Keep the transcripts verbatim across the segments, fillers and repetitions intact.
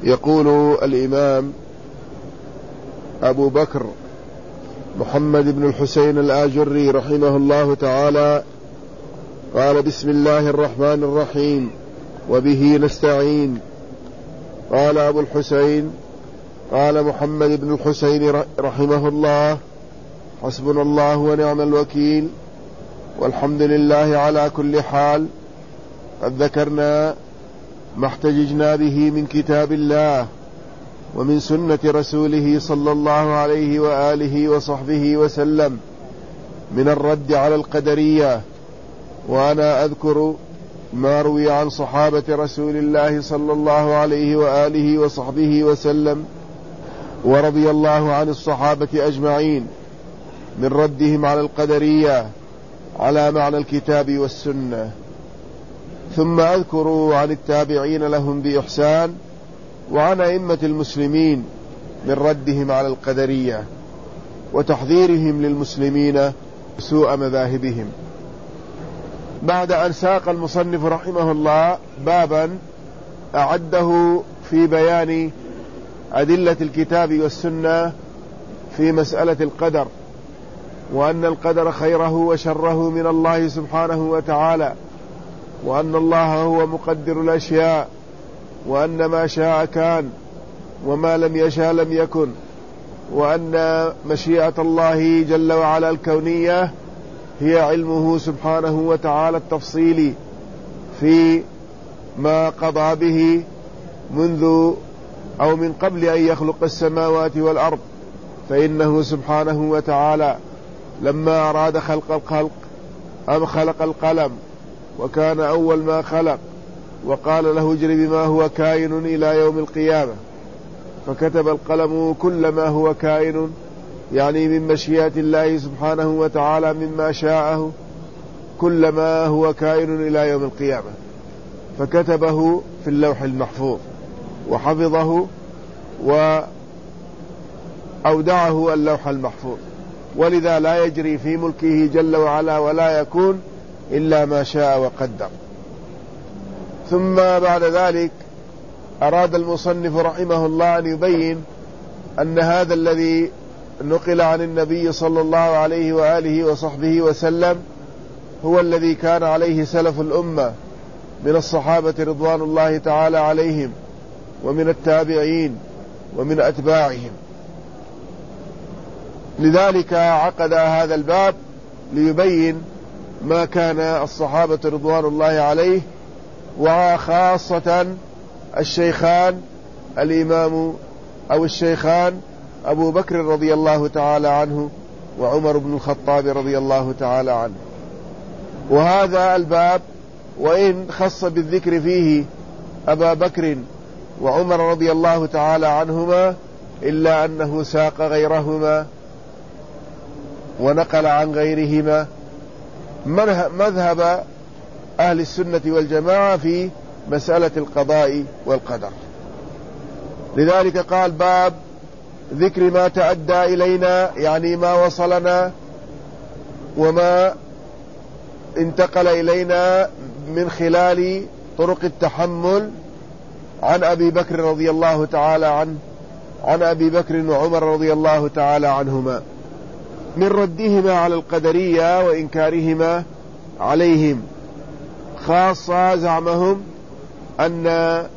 يقول الإمام أبو بكر محمد بن الحسين الآجري رحمه الله تعالى قال: بسم الله الرحمن الرحيم وبه نستعين. قال أبو الحسين قال محمد بن الحسين رحمه الله: حسبنا الله ونعم الوكيل، والحمد لله على كل حال. قد ذكرنا ما احتججنا به من كتاب الله ومن سنة رسوله صلى الله عليه وآله وصحبه وسلم من الرد على القدرية، وأنا أذكر ما روي عن صحابة رسول الله صلى الله عليه وآله وصحبه وسلم ورضي الله عن الصحابة أجمعين من ردهم على القدرية على معنى الكتاب والسنة، ثم أذكر عن التابعين لهم بإحسان وعن أئمة المسلمين من ردهم على القدرية وتحذيرهم للمسلمين سوء مذاهبهم. بعد أن ساق المصنف رحمه الله بابا أعده في بيان أدلة الكتاب والسنة في مسألة القدر، وأن القدر خيره وشره من الله سبحانه وتعالى، وأن الله هو مقدر الأشياء، وأن ما شاء كان وما لم يشاء لم يكن، وأن مشيئة الله جل وعلا الكونية هي علمه سبحانه وتعالى التفصيلي في ما قضى به منذ أو من قبل أن يخلق السماوات والأرض، فإنه سبحانه وتعالى لما أراد خلق الخلق أم خلق القلم، وكان أول ما خلق وقال له اجر بما هو كائن إلى يوم القيامة، فكتب القلم كل ما هو كائن، يعني من مشيئة الله سبحانه وتعالى مما شاءه كل ما هو كائن إلى يوم القيامة، فكتبه في اللوح المحفوظ وحفظه وأودعه اللوح المحفوظ، ولذا لا يجري في ملكه جل وعلا ولا يكون إلا ما شاء وقدر. ثم بعد ذلك أراد المصنف رحمه الله أن يبين أن هذا الذي نقل عن النبي صلى الله عليه وآله وصحبه وسلم هو الذي كان عليه سلف الأمة من الصحابة رضوان الله تعالى عليهم ومن التابعين ومن أتباعهم. لذلك عقد هذا الباب ليبين ما كان الصحابة رضوان الله عليه، وخاصة الشيخان الإمام أو الشيخان أبو بكر رضي الله تعالى عنه وعمر بن الخطاب رضي الله تعالى عنه. وهذا الباب وإن خص بالذكر فيه أبا بكر وعمر رضي الله تعالى عنهما، إلا أنه ساق غيرهما ونقل عن غيرهما مذهب أهل السنة والجماعة في مسألة القضاء والقدر. لذلك قال: باب ذكر ما تأدى إلينا، يعني ما وصلنا وما انتقل إلينا من خلال طرق التحمل عن أبي بكر رضي الله تعالى عنه عن أبي بكر وعمر رضي الله تعالى عنهما من ردهما على القدرية وإنكارهما عليهم، خاصة زعمهم أن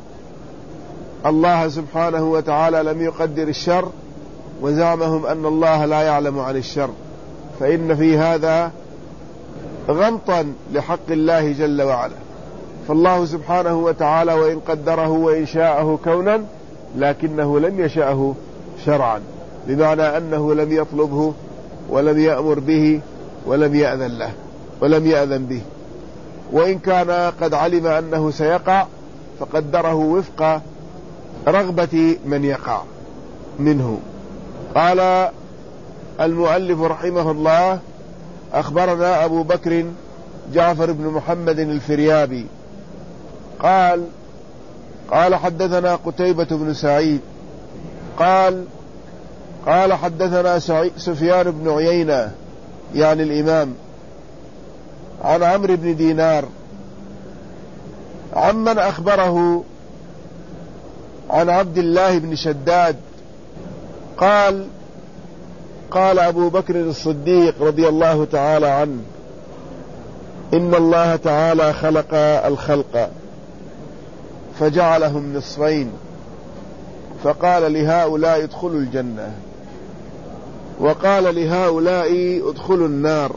الله سبحانه وتعالى لم يقدر الشر، وزعمهم أن الله لا يعلم عن الشر، فإن في هذا غمطا لحق الله جل وعلا. فالله سبحانه وتعالى وإن قدره وإن شاءه كونا لكنه لم يشأه شرعا، بمعنى أنه لم يطلبه ولم يأمر به ولم يأذن له ولم يأذن به، وإن كان قد علم أنه سيقع فقدره وفق رغبة من يقع منه. قال المؤلف رحمه الله: أخبرنا أبو بكر جعفر بن محمد الفريابي قال قال حدثنا قتيبة بن سعيد قال قال حدثنا سفيان بن عيينة يعني الإمام عن عمرو بن دينار عمن أخبره عن عبد الله بن شداد قال قال أبو بكر الصديق رضي الله تعالى عنه: إن الله تعالى خلق الخلق فجعلهم نصفين، فقال لهؤلاء ادخلوا الجنة، وقال لهؤلاء ادخلوا النار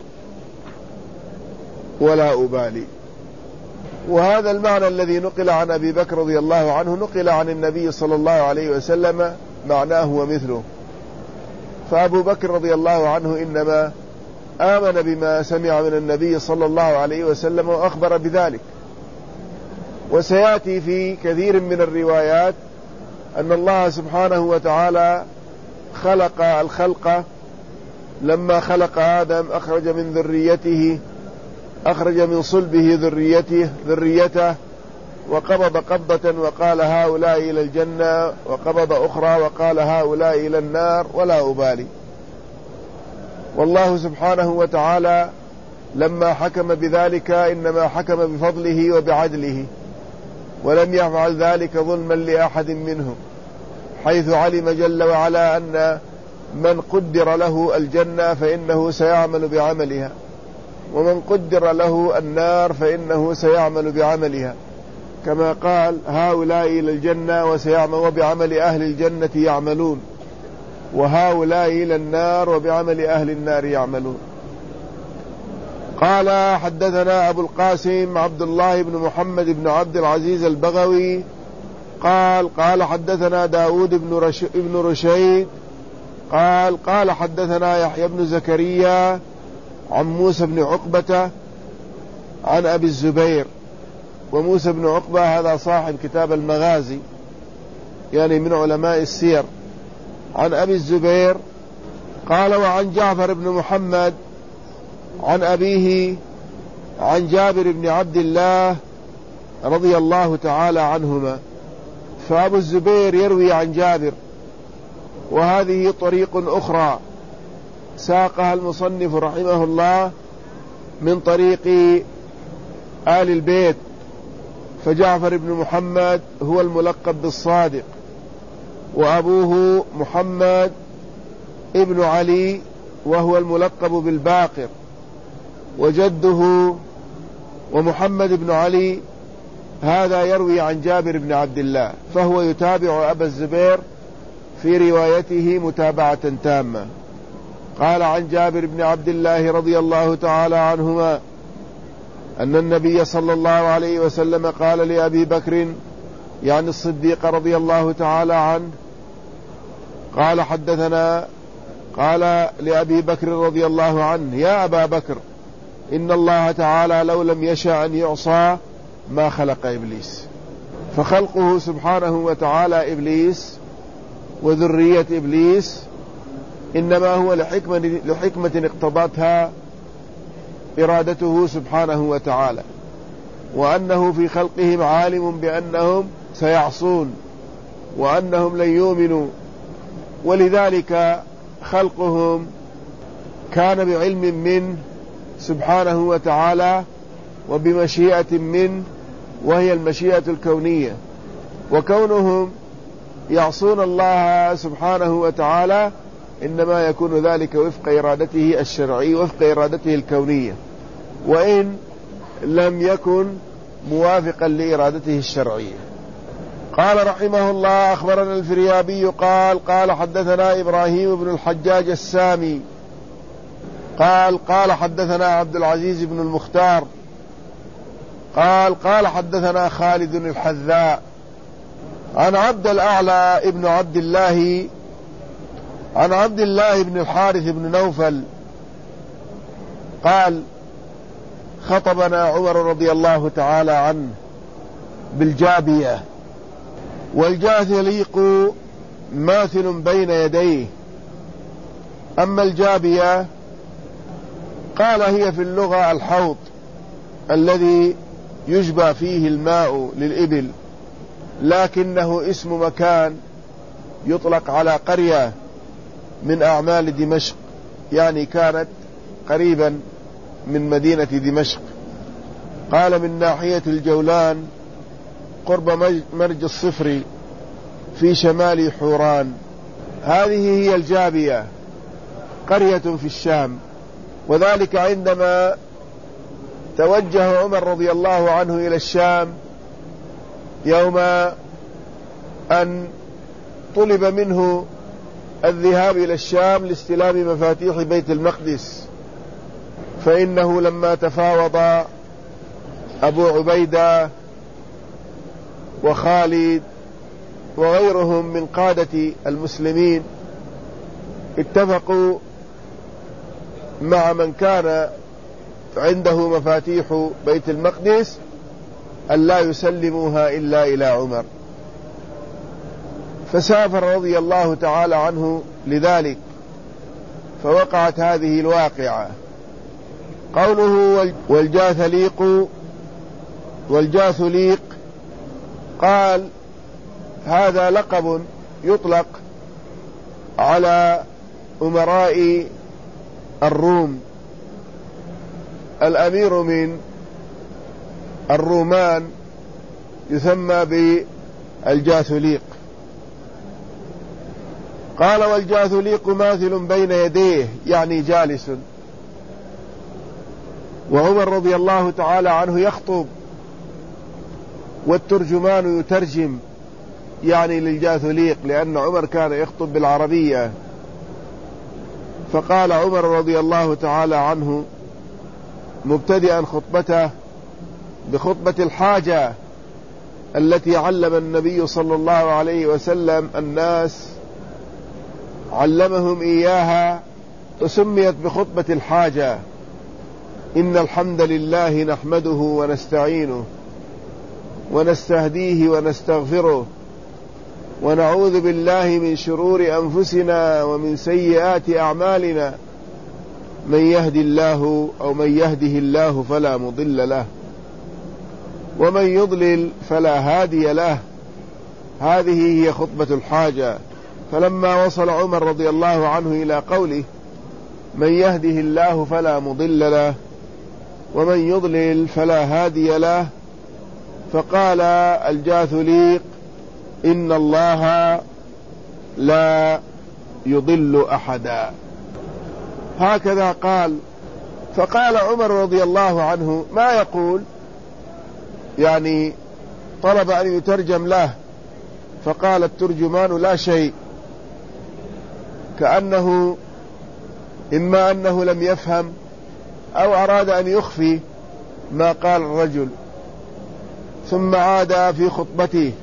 ولا أبالي. وهذا المعنى الذي نقل عن أبي بكر رضي الله عنه نقل عن النبي صلى الله عليه وسلم معناه ومثله. فأبو بكر رضي الله عنه إنما آمن بما سمع من النبي صلى الله عليه وسلم وأخبر بذلك. وسيأتي في كثير من الروايات أن الله سبحانه وتعالى خلق الخلق، لما خلق آدم أخرج من ذريته أخرج من صلبه ذريته ذريته وقبض قبضة وقال هؤلاء إلى الجنة، وقبض أخرى وقال هؤلاء إلى النار ولا أبالي. والله سبحانه وتعالى لما حكم بذلك إنما حكم بفضله وبعدله، ولم يفعل ذلك ظلما لأحد منهم، حيث علم جل وعلا أن من قدر له الجنة فإنه سيعمل بعملها، ومن قدر له النار فإنه سيعمل بعملها، كما قال هؤلاء إلى الجنة وسيعمل وبعمل أهل الجنة يعملون، وهؤلاء إلى النار وبعمل أهل النار يعملون. قال حدثنا أبو القاسم عبد الله بن محمد بن عبد العزيز البغوي قال قال حدثنا داود بن, رش بن رشيد قال قال حدثنا يحيى بن زكريا عن موسى بن عقبة عن أبي الزبير. وموسى بن عقبة هذا صاحب كتاب المغازي، يعني من علماء السير. عن أبي الزبير قال وعن جعفر بن محمد عن أبيه عن جابر بن عبد الله رضي الله تعالى عنهما. فأبو الزبير يروي عن جابر، وهذه طريق أخرى ساقها المصنف رحمه الله من طريق آل البيت. فجعفر بن محمد هو الملقب بالصادق، وأبوه محمد ابن علي وهو الملقب بالباقر، وجده ومحمد بن علي هذا يروي عن جابر بن عبد الله، فهو يتابع أبا الزبير في روايته متابعة تامة. قال عن جابر بن عبد الله رضي الله تعالى عنهما أن النبي صلى الله عليه وسلم قال لأبي بكر يعني الصديق رضي الله تعالى عنه قال حدثنا قال لأبي بكر رضي الله عنه يا أبا بكر إن الله تعالى لو لم يشاء أن يعصى ما خلق إبليس. فخلقه سبحانه وتعالى إبليس وذرية إبليس إنما هو لحكمة, لحكمة اقتضتها إرادته سبحانه وتعالى، وأنه في خلقهم عالم بأنهم سيعصون وأنهم لن يؤمنوا، ولذلك خلقهم كان بعلم منه سبحانه وتعالى وبمشيئة منه، وهي المشيئة الكونية. وكونهم يعصون الله سبحانه وتعالى إنما يكون ذلك وفق إرادته الشرعية وفق إرادته الكونية، وإن لم يكن موافقا لإرادته الشرعية. قال رحمه الله أخبرنا الفريابي قال قال حدثنا إبراهيم بن الحجاج السامي قال قال حدثنا عبد العزيز بن المختار قال قال حدثنا خالد الحذاء عن عبد الأعلى ابن عبد الله عن عبد الله بن الحارث بن نوفل قال خطبنا عمر رضي الله تعالى عنه بالجابية، والجاثليق ماثل بين يديه. أما الجابية قال هي في اللغة الحوض الذي يجبى فيه الماء للإبل، لكنه اسم مكان يطلق على قرية من أعمال دمشق، يعني كانت قريبا من مدينة دمشق. قال من ناحية الجولان قرب مرج الصفري، في شمال حوران. هذه هي الجابية، قرية في الشام. وذلك عندما توجه عمر رضي الله عنه إلى الشام يوم أن طلب منه الذهاب إلى الشام لاستلام مفاتيح بيت المقدس، فإنه لما تفاوض أبو عبيدة وخالد وغيرهم من قادة المسلمين اتفقوا مع من كان عنده مفاتيح بيت المقدس أن لا يسلموها إلا إلى عمر، فسافر رضي الله تعالى عنه لذلك، فوقعت هذه الواقعة. قوله والجاثليق والجاثليق قال هذا لقب يطلق على أمراء الروم. الأمير من الرومان يسمى بالجاثليق. قال والجاثليق ماثل بين يديه، يعني جالس. وعمر رضي الله تعالى عنه يخطب والترجمان يترجم، يعني للجاثليق، لأن عمر كان يخطب بالعربية. فقال عمر رضي الله تعالى عنه مبتدئا خطبته بخطبة الحاجة التي علم النبي صلى الله عليه وسلم الناس، علمهم إياها، وسميت بخطبة الحاجة. إن الحمد لله نحمده ونستعينه ونستهديه ونستغفره ونعوذ بالله من شرور أنفسنا ومن سيئات أعمالنا، من يهد الله أو من يهده الله فلا مضل له ومن يضلل فلا هادي له. هذه هي خطبة الحاجة. فلما وصل عمر رضي الله عنه إلى قوله من يهده الله فلا مضل له ومن يضلل فلا هادي له، فقال الجاثليق إن الله لا يضل أحدا. هكذا قال. فقال عمر رضي الله عنه ما يقول، يعني طلب أن يترجم له، فقال الترجمان لا شيء، كأنه إما أنه لم يفهم أو أراد أن يخفي ما قال الرجل. ثم عاد في خطبته،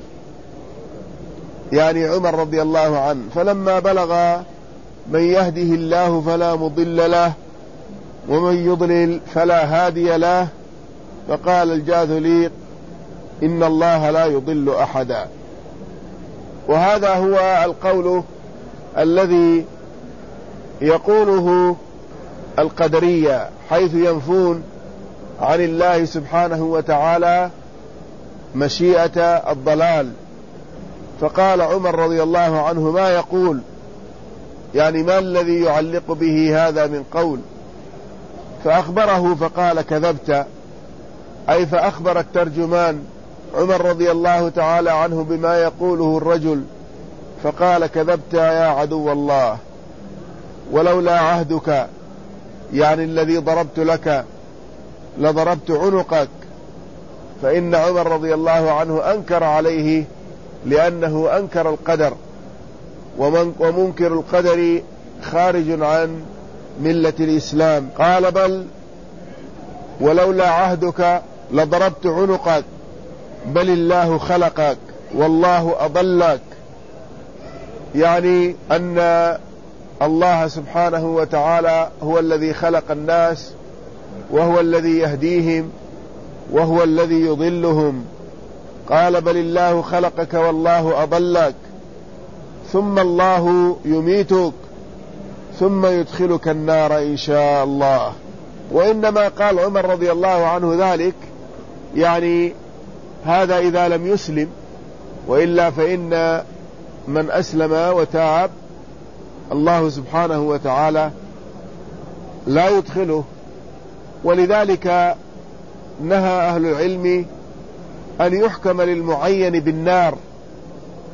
يعني عمر رضي الله عنه، فلما بلغ من يهده الله فلا مضل له ومن يضلل فلا هادي له، فقال الجاثليق إن الله لا يضل أحدا. وهذا هو القول الذي يقوله القدرية، حيث ينفون عن الله سبحانه وتعالى مشيئة الضلال. فقال عمر رضي الله عنه ما يقول، يعني ما الذي يعلق به هذا من قول؟ فأخبره فقال كذبت، أي فأخبر الترجمان عمر رضي الله تعالى عنه بما يقوله الرجل، فقال كذبت يا عدو الله، ولولا عهدك، يعني الذي ضربت لك، لضربت عنقك. فإن عمر رضي الله عنه أنكر عليه لأنه أنكر القدر، ومنكر القدر خارج عن ملة الإسلام. قال بل ولولا عهدك لضربت عنقك، بل الله خلقك والله أضلك، يعني أن الله سبحانه وتعالى هو الذي خلق الناس وهو الذي يهديهم وهو الذي يضلهم. قال بل الله خلقك والله أضلك، ثم الله يميتك ثم يدخلك النار إن شاء الله. وإنما قال عمر رضي الله عنه ذلك يعني هذا إذا لم يسلم، وإلا فإن من أسلم وتاب الله سبحانه وتعالى لا يدخله. ولذلك نهى أهل العلم أن يحكم للمعين بالنار،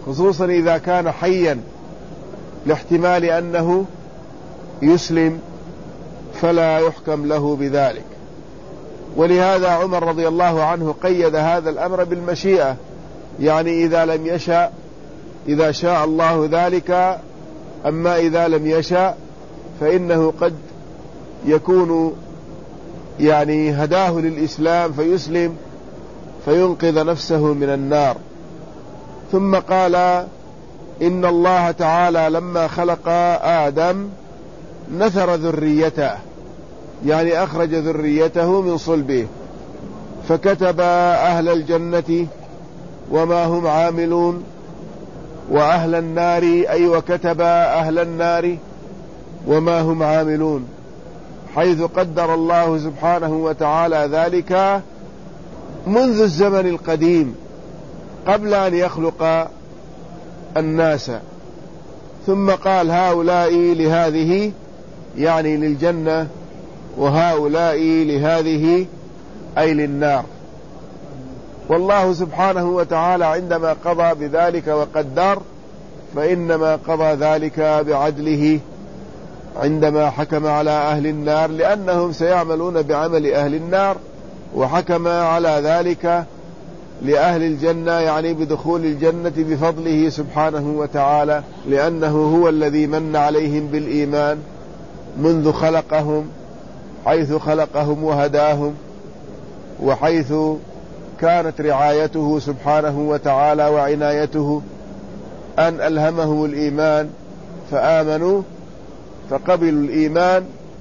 خصوصا إذا كان حيا لاحتمال أنه يسلم فلا يحكم له بذلك. ولهذا عمر رضي الله عنه قيد هذا الأمر بالمشيئة، يعني إذا لم يشاء، إذا شاء الله ذلك، أما إذا لم يشاء فإنه قد يكون يعني هداه للإسلام فيسلم فينقذ نفسه من النار. ثم قال إن الله تعالى لما خلق آدم نثر ذريته، يعني أخرج ذريته من صلبه، فكتب أهل الجنة وما هم عاملون، وأهل النار أي وكتب أهل النار وما هم عاملون، حيث قدر الله سبحانه وتعالى ذلك منذ الزمن القديم قبل أن يخلق الناس. ثم قال هؤلاء لهذه، يعني للجنة، وهؤلاء لهذه أي للنار. والله سبحانه وتعالى عندما قضى بذلك وقدر فإنما قضى ذلك بعدله عندما حكم على أهل النار، لأنهم سيعملون بعمل أهل النار، وحكم على ذلك لأهل الجنة، يعني بدخول الجنة بفضله سبحانه وتعالى، لأنه هو الذي من عليهم بالإيمان منذ خلقهم، حيث خلقهم وهداهم، وحيث كانت رعايته سبحانه وتعالى وعنايته أن ألهمهم الإيمان فآمنوا فقبلوا الإيمان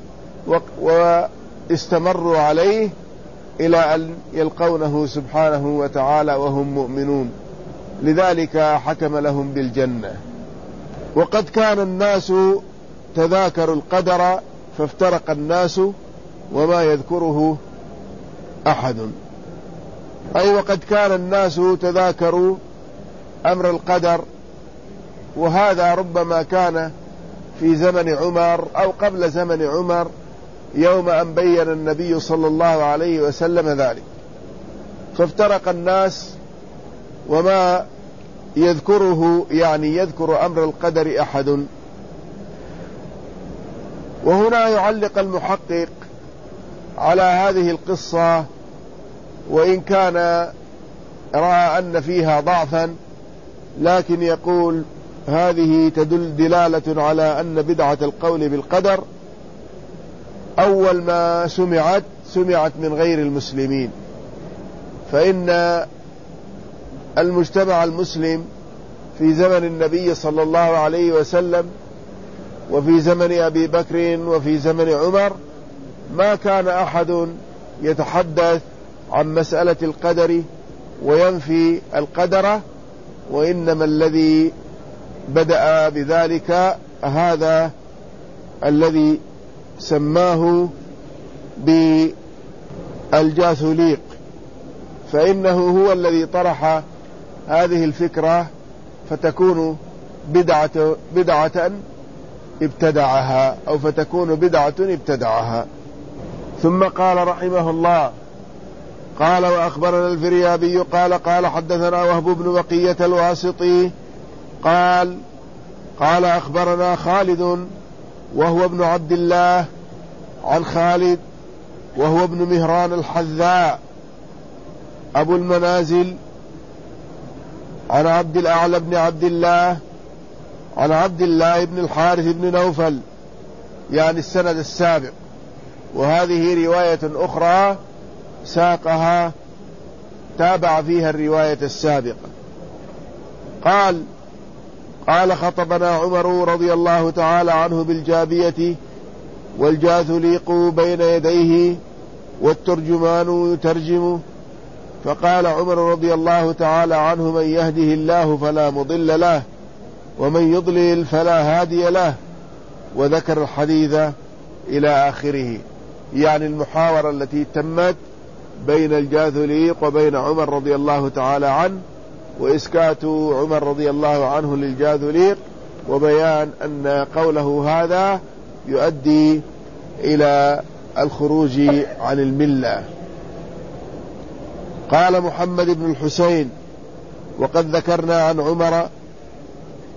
واستمروا عليه إلى أن يلقونه سبحانه وتعالى وهم مؤمنون، لذلك حكم لهم بالجنة. وقد كان الناس تذاكروا القدر فافترق الناس وما يذكره أحد، أي وقد كان الناس تذاكروا أمر القدر، وهذا ربما كان في زمن عمر أو قبل زمن عمر، يوم أن بين النبي صلى الله عليه وسلم ذلك، فافترق الناس وما يذكره، يعني يذكر أمر القدر أحد. وهنا يعلق المحقق على هذه القصة، وإن كان رأى أن فيها ضعفا، لكن يقول هذه تدل دلالة على أن بدعة القول بالقدر أول ما سمعت سمعت من غير المسلمين، فإن المجتمع المسلم في زمن النبي صلى الله عليه وسلم وفي زمن أبي بكر وفي زمن عمر ما كان أحد يتحدث عن مسألة القدر وينفي القدر، وإنما الذي بدأ بذلك هذا الذي سماه بالجاثوليق، فإنه هو الذي طرح هذه الفكرة فتكون بدعة, بدعة ابتدعها أو فتكون بدعة ابتدعها. ثم قال رحمه الله قال وأخبرنا الفريابي قال قال حدثنا وهب بن بقية الواسطي قال قال أخبرنا خالد وهو ابن عبد الله عن خالد وهو ابن مهران الحذاء أبو المنازل عن عبد الأعلى بن عبد الله عن عبد الله بن الحارث بن نوفل، يعني السند السابق. وهذه رواية أخرى ساقها تابع فيها الرواية السابقة. قال قال خطبنا عمر رضي الله تعالى عنه بالجابية والجاثليق بين يديه والترجمان يترجم، فقال عمر رضي الله تعالى عنه من يهده الله فلا مضل له ومن يضلل فلا هادي له، وذكر الحديث إلى آخره، يعني المحاورة التي تمت بين الجاثليق وبين عمر رضي الله تعالى عنه، وإسكات عمر رضي الله عنه للجاثليق، وبيان أن قوله هذا يؤدي إلى الخروج عن الملة. قال محمد بن الحسين وقد ذكرنا عن عمر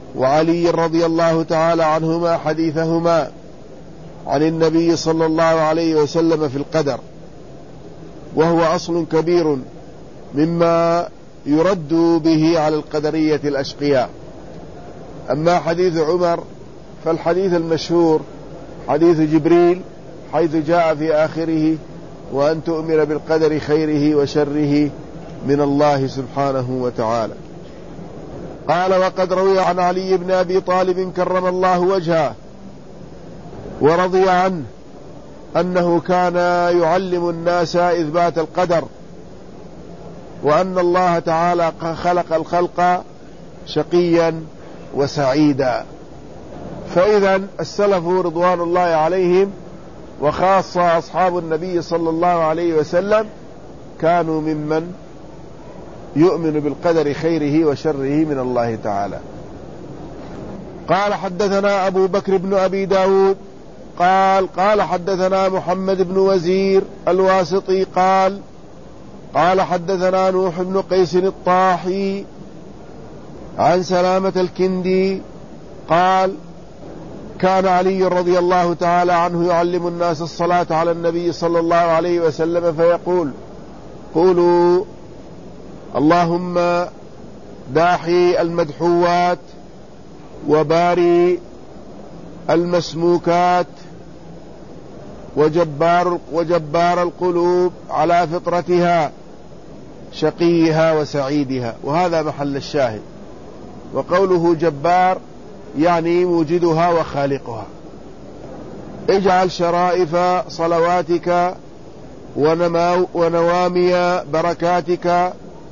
وعلي رضي الله تعالى عنهما حديثهما عن النبي صلى الله عليه وسلم في القدر، وهو أصل كبير مما يرد به على القدرية الأشقياء. أما حديث عمر فالحديث المشهور حديث جبريل، حيث جاء في آخره: وأن تؤمن بالقدر خيره وشره من الله سبحانه وتعالى. قال: وقد روي عن علي بن أبي طالب كرم الله وجهه ورضي عنه أنه كان يعلم الناس إثبات القدر، وأن الله تعالى خلق الخلق شقيا وسعيدا. فإذا السلف رضوان الله عليهم وخاصة أصحاب النبي صلى الله عليه وسلم كانوا ممن يؤمن بالقدر خيره وشره من الله تعالى. قال: حدثنا أبو بكر بن أبي داود قال قال حدثنا محمد بن وزير الواسطي قال قال حدثنا نوح بن قيس الطاحي عن سلامة الكندي قال: كان علي رضي الله تعالى عنه يعلم الناس الصلاة على النبي صلى الله عليه وسلم فيقول: قولوا اللهم داحي المدحوات وباري المسموكات وجبار, وجبار القلوب على فطرتها شقيها وسعيدها. وهذا محل الشاهد. وقوله جبار يعني موجدها وخالقها. اجعل شرائف صلواتك ونوامي بركاتك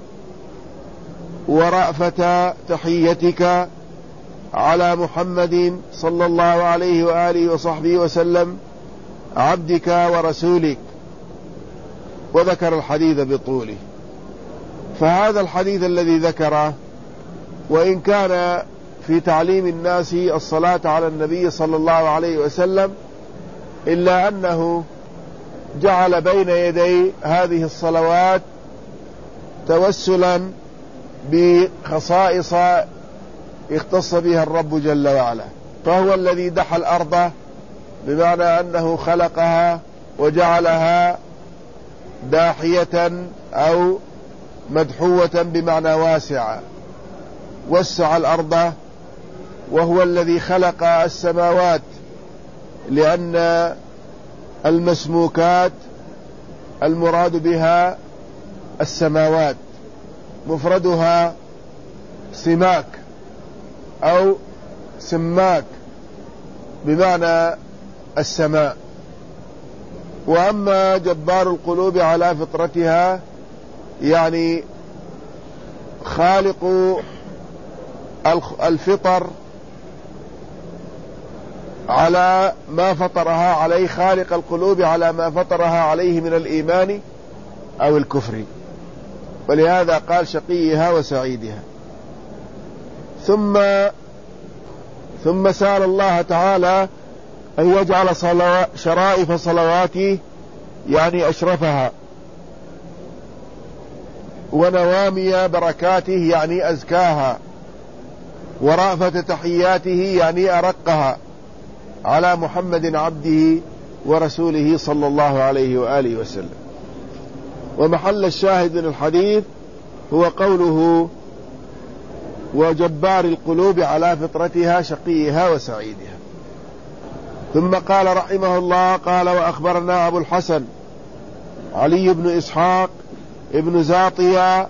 ورأفة تحيتك على محمد صلى الله عليه وآله وصحبه وسلم عبدك ورسولك. وذكر الحديث بطوله. فهذا الحديث الذي ذكره وإن كان في تعليم الناس الصلاة على النبي صلى الله عليه وسلم، إلا أنه جعل بين يدي هذه الصلوات توسلا بخصائص اختص بها الرب جل وعلا. فهو الذي دحى الأرض، بمعنى أنه خلقها وجعلها داحية أو مدحوة بمعنى واسعة، وسع الأرض. وهو الذي خلق السماوات، لأن المسموكات المراد بها السماوات، مفردها سماك أو سماك بمعنى السماء. وأما جبار القلوب على فطرتها يعني خالق الفطر على ما فطرها عليه، خالق القلوب على ما فطرها عليه من الإيمان أو الكفر. ولهذا قال شقيها وسعيدها. ثم ثم سأل الله تعالى أن يجعل صلو... شرائف صلواته يعني أشرفها، ونوامي بركاته يعني أزكاها، ورأفة تحياته يعني أرقها على محمد عبده ورسوله صلى الله عليه وآله وسلم. ومحل الشاهد من الحديث هو قوله: وجبار القلوب على فطرتها شقيها وسعيدها. ثم قال رحمه الله: قال: وأخبرنا أبو الحسن علي بن إسحاق ابن زاطية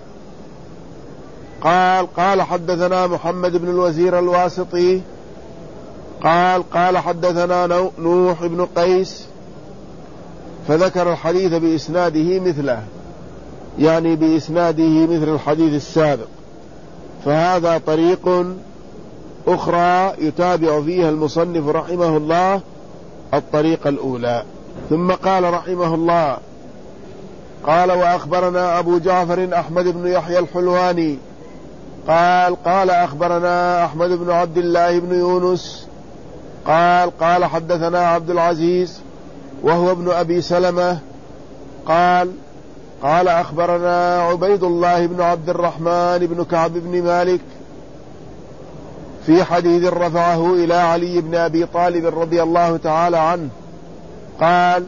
قال قال حدثنا محمد بن الوزير الواسطي قال قال حدثنا نوح بن قيس، فذكر الحديث بإسناده مثله، يعني بإسناده مثل الحديث السابق. فهذا طريق أخرى يتابع فيها المصنف رحمه الله الطريقة الأولى. ثم قال رحمه الله: قال: وأخبرنا أبو جعفر أحمد بن يحيى الحلواني قال قال أخبرنا أحمد بن عبد الله بن يونس قال قال حدثنا عبد العزيز وهو ابن أبي سلمة قال قال أخبرنا عبيد الله بن عبد الرحمن بن كعب بن مالك في حديث رفعه إلى علي بن أبي طالب رضي الله تعالى عنه قال: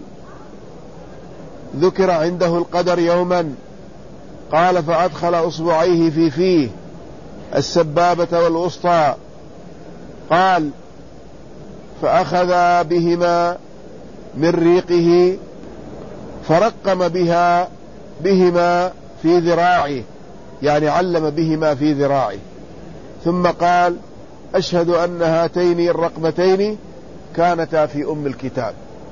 ذكر عنده القدر يوما، قال: فأدخل أصبعيه في فيه السبابة والوسطى، قال: فأخذ بهما من ريقه فرقم بها بهما في ذراعه، يعني علم بهما في ذراعه، ثم قال: أشهد أن هاتين الرقمتين كانتا في أم الكتاب،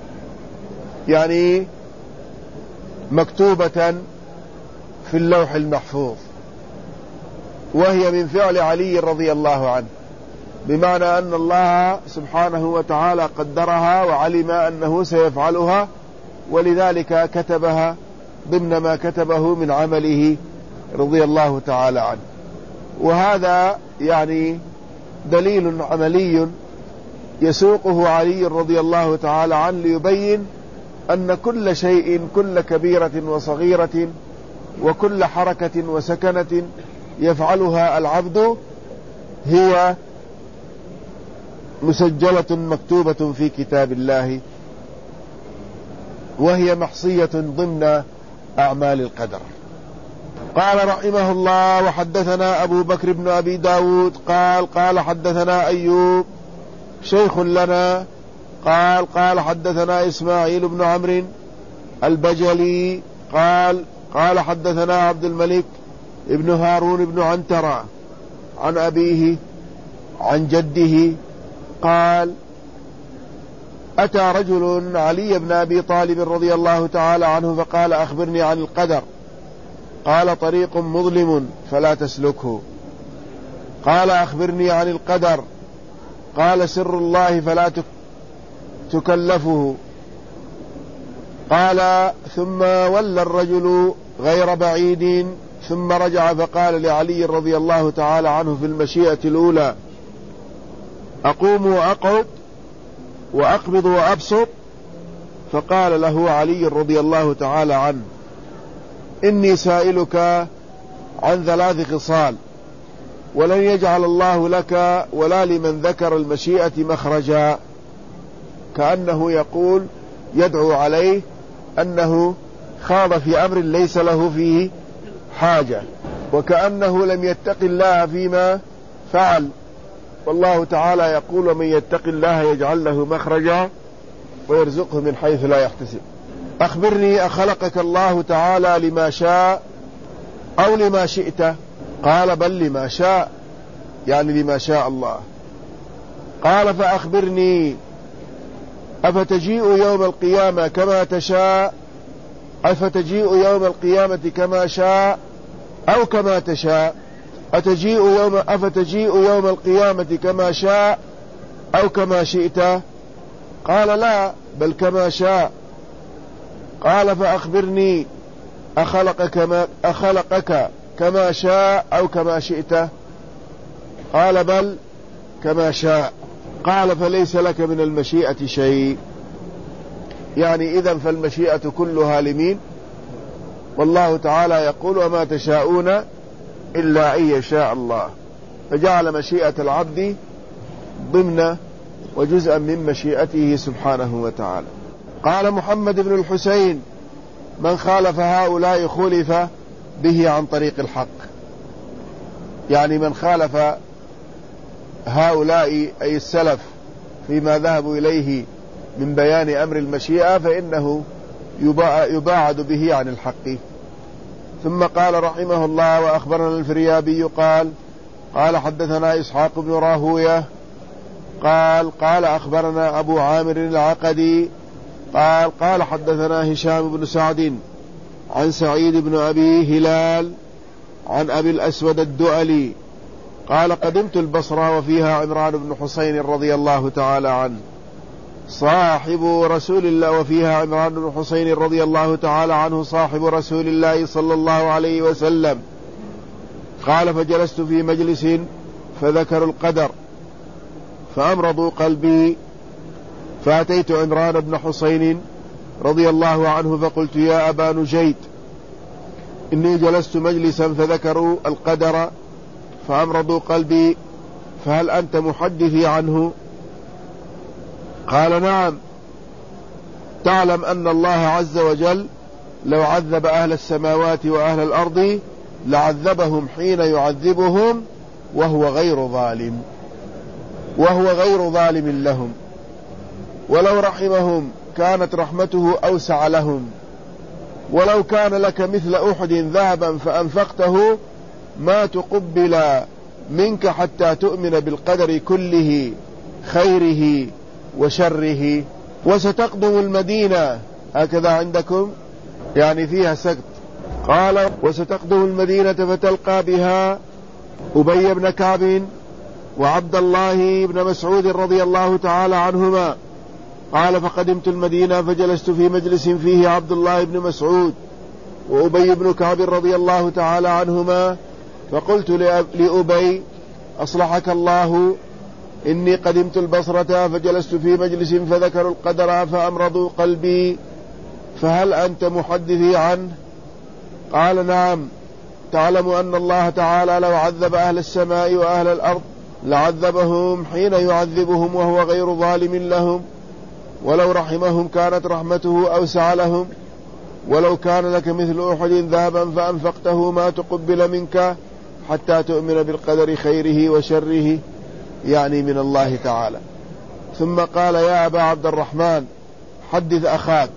يعني مكتوبة في اللوح المحفوظ، وهي من فعل علي رضي الله عنه، بمعنى أن الله سبحانه وتعالى قدرها وعلم أنه سيفعلها، ولذلك كتبها ضمن ما كتبه من عمله رضي الله تعالى عنه. وهذا يعني دليل عملي يسوقه علي رضي الله تعالى عنه ليبين أن كل شيء، كل كبيرة وصغيرة وكل حركة وسكنة يفعلها العبد هي مسجلة مكتوبة في كتاب الله، وهي محصية ضمن أعمال القدر. قال رحمه الله: وحدثنا أبو بكر بن أبي داود قال: قال حدثنا أيوب شيخ لنا قال: قال حدثنا إسماعيل بن عمرو البجلي قال: قال حدثنا عبد الملك ابن هارون بن عنترة عن أبيه عن جده قال: أتى رجل علي بن أبي طالب رضي الله تعالى عنه فقال: أخبرني عن القدر. قال: طريق مظلم فلا تسلكه. قال: أخبرني عن القدر. قال: سر الله فلا تكلفه. قال: ثم ولى الرجل غير بعيد ثم رجع فقال لعلي رضي الله تعالى عنه في المشيئة الأولى: أقوم وأقعد وأقبض وأبسط؟ فقال له علي رضي الله تعالى عنه: إني سائلك عن ثلاث خصال ولن يجعل الله لك ولا لمن ذكر المشيئة مخرجا. كأنه يقول يدعو عليه أنه خاض في أمر ليس له فيه حاجة، وكأنه لم يتق الله فيما فعل، والله تعالى يقول: ومن يتق الله يجعل له مخرجا ويرزقه من حيث لا يحتسب. أخبرني، أخلقك الله تعالى لما شاء أو لما شئت؟ قال: بل لما شاء، يعني لما شاء الله. قال: فأخبرني، أفتجيء يوم القيامة كما تشاء أفتجيء يوم القيامة كما شاء أو كما تشاء أتجيء يوم أفتجيء يوم القيامة كما شاء أو كما شئت؟ قال: لا، بل كما شاء. قال: فأخبرني، أخلقك كما, أخلقك كما شاء أو كما شئت؟ قال: بل كما شاء. قال: فليس لك من المشيئة شيء، يعني إذن فالمشيئة كلها لمين؟ والله تعالى يقول: وما تشاءون إلا أن يشاء الله، فجعل مشيئة العبد ضمن وجزءا من مشيئته سبحانه وتعالى. قال محمد بن الحسين: من خالف هؤلاء خلف به عن طريق الحق، يعني من خالف هؤلاء أي السلف فيما ذهبوا إليه من بيان أمر المشيئة فإنه يباعد به عن الحق. ثم قال رحمه الله: وأخبرنا الفريابي قال: قال حدثنا إسحاق بن راهوية قال: قال أخبرنا أبو عامر العقدي قال: قال حدثنا هشام بن سعد عن سعيد بن أبي هلال عن أبي الأسود الدؤلي قال: قدمت البصرة وفيها عمران بن حسين رضي الله تعالى عنه صاحب رسول الله وفيها عمران بن حسين رضي الله تعالى عنه صاحب رسول الله صلى الله عليه وسلم. قال: فجلست في مجلس فذكروا القدر فأمرضوا قلبي، فأتيت عمران بن حسين رضي الله عنه فقلت: يا أبا نجيد، إني جلست مجلسا فذكروا القدر فأمرضوا قلبي، فهل أنت محدثي عنه؟ قال نعم. تعلم أن الله عز وجل لو عذب أهل السماوات وأهل الأرض لعذبهم حين يعذبهم وهو غير ظالم وهو غير ظالم لهم، ولو رحمهم كانت رحمته أوسع لهم، ولو كان لك مثل أحد ذهبا فأنفقته ما تقبل منك حتى تؤمن بالقدر كله خيره وشره. وستقدم المدينة، هكذا عندكم يعني فيها سكت. قال وستقدم المدينة فتلقى بها أبي بن كعب وعبد الله بن مسعود رضي الله تعالى عنهما. قال فقدمت المدينة فجلست في مجلس فيه عبد الله بن مسعود وأبي بن كعب رضي الله تعالى عنهما، فقلت لأبي أصلحك الله إني قدمت البصرة فجلست في مجلس فذكروا القدر فأمرضوا قلبي، فهل أنت محدثي عنه؟ قال نعم. تعلم أن الله تعالى لو عذب أهل السماء وأهل الأرض لعذبهم حين يعذبهم وهو غير ظالم لهم، ولو رحمهم كانت رحمته أوسع لهم، ولو كان لك مثل أحد ذهبا فأنفقته ما تقبل منك حتى تؤمن بالقدر خيره وشره، يعني من الله تعالى. ثم قال يا أبا عبد الرحمن حدث أخاك.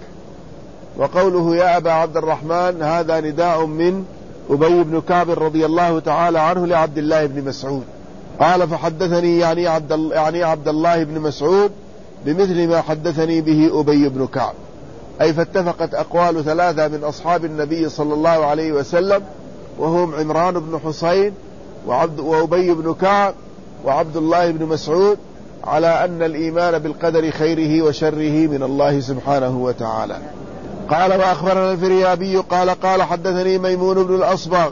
وقوله يا أبا عبد الرحمن هذا نداء من أبي بن كعب رضي الله تعالى عنه لعبد الله بن مسعود. قال فحدثني يعني عبد, يعني عبد الله بن مسعود بمثل ما حدثني به أبي بن كعب، أي فاتفقت أقوال ثلاثة من أصحاب النبي صلى الله عليه وسلم، وهم عمران بن حسين وعبد وأبي بن كعب وعبد الله بن مسعود، على أن الإيمان بالقدر خيره وشره من الله سبحانه وتعالى. قال وأخبرنا الفريابي قال قال حدثني ميمون بن الأصبغ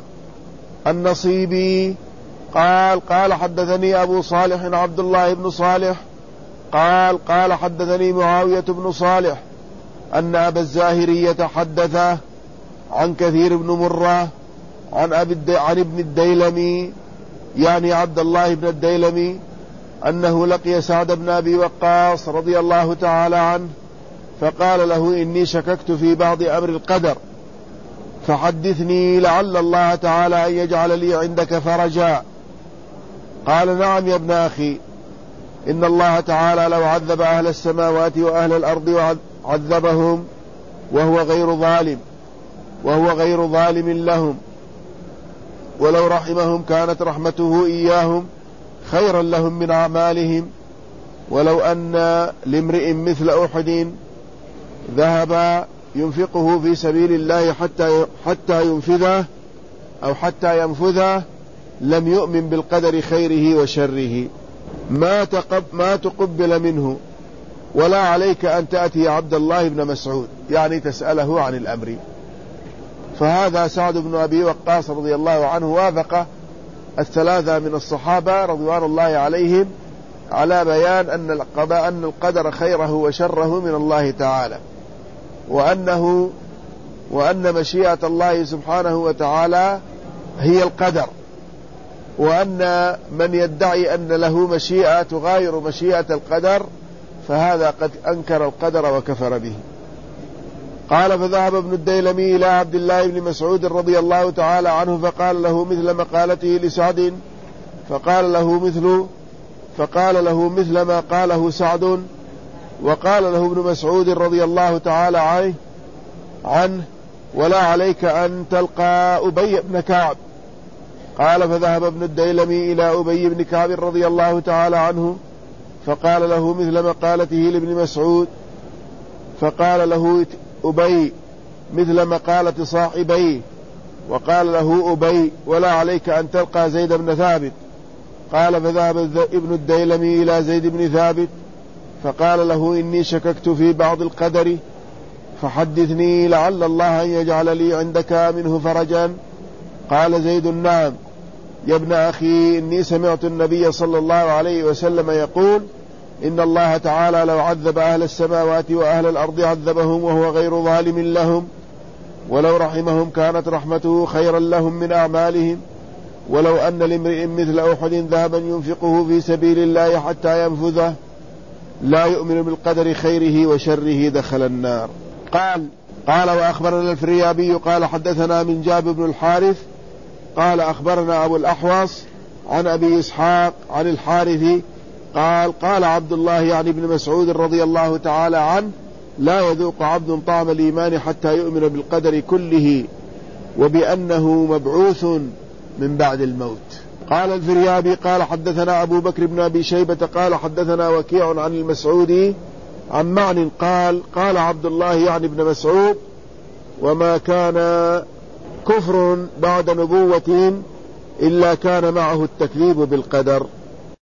النصيبي قال قال حدثني أبو صالح عبد الله بن صالح قال قال حدثني معاوية بن صالح أن أبا الزاهرية حدثه عن كثير بن مرة عن, أبي عن ابن الديلمي يعني عبد الله بن الديلمي أنه لقي سعد بن أبي وقاص رضي الله تعالى عنه فقال له إني شككت في بعض أمر القدر فحدثني لعل الله تعالى أن يجعل لي عندك فرجا. قال نعم يا ابن أخي، إن الله تعالى لو عذب أهل السماوات وأهل الأرض وعذبهم وهو غير ظالم وهو غير ظالم لهم، ولو رحمهم كانت رحمته إياهم خيرا لهم من أعمالهم، ولو أن لامرئ مثل أحد ذهب ينفقه في سبيل الله حتى حتى ينفذه أو حتى ينفذه لم يؤمن بالقدر خيره وشره ما تقب ما تقبل منه، ولا عليك أن تأتي عبد الله بن مسعود يعني تسأله عن الأمر. فهذا سعد بن أبي وقاص رضي الله عنه وافق الثلاثة من الصحابة رضوان الله عليهم على بيان أن القضاء أن القدر خيره وشره من الله تعالى، وأنه وأن مشيئة الله سبحانه وتعالى هي القدر، وأن من يدعي أن له مشيئة تغاير مشيئة القدر فهذا قد أنكر القدر وكفر به. قال فذهب ابن الديلمي إلى عبد الله بن مسعود رضي الله تعالى عنه فقال له مثل مقالته لسعد فقال له مثل فقال له مثل ما قاله سعد، وقال له ابن مسعود رضي الله تعالى عنه عنه ولا عليك أن تلقى أبي بن كعب. قال فذهب ابن الديلمي إلى أبي بن كعب رضي الله تعالى عنه فقال له مثل مقالته لابن مسعود، فقال له أبي مثل مقالة صاحبيه، وقال له أبي ولا عليك أن تلقى زيد بن ثابت. قال فذهب ابن الديلمي إلى زيد بن ثابت فقال له إني شككت في بعض القدر فحدثني لعل الله أن يجعل لي عندك منه فرجا. قال زيد نعم يا ابن أخي، إني سمعت النبي صلى الله عليه وسلم يقول إن الله تعالى لو عذب أهل السماوات وأهل الأرض عذبهم وهو غير ظالم لهم، ولو رحمهم كانت رحمته خيرا لهم من أعمالهم، ولو أن لامرئ مثل أحد ذهبا ينفقه في سبيل الله حتى ينفذه لا يؤمن بالقدر خيره وشره دخل النار. قال قال وأخبرنا الفريابي قال حدثنا من جابر بن الحارث قال أخبرنا أبو الأحوص عن أبي إسحاق عن الحارث قال قال عبد الله يعني ابن مسعود رضي الله تعالى عنه لا يذوق عبد طعم الإيمان حتى يؤمن بالقدر كله وبأنه مبعوث من بعد الموت. قال الفريابي قال حدثنا أبو بكر بن أبي شيبة قال حدثنا وكيع عن المسعودي عن معن قال قال عبد الله يعني ابن مسعود وما كان كفر بعد نبوة إلا كان معه التكذيب بالقدر.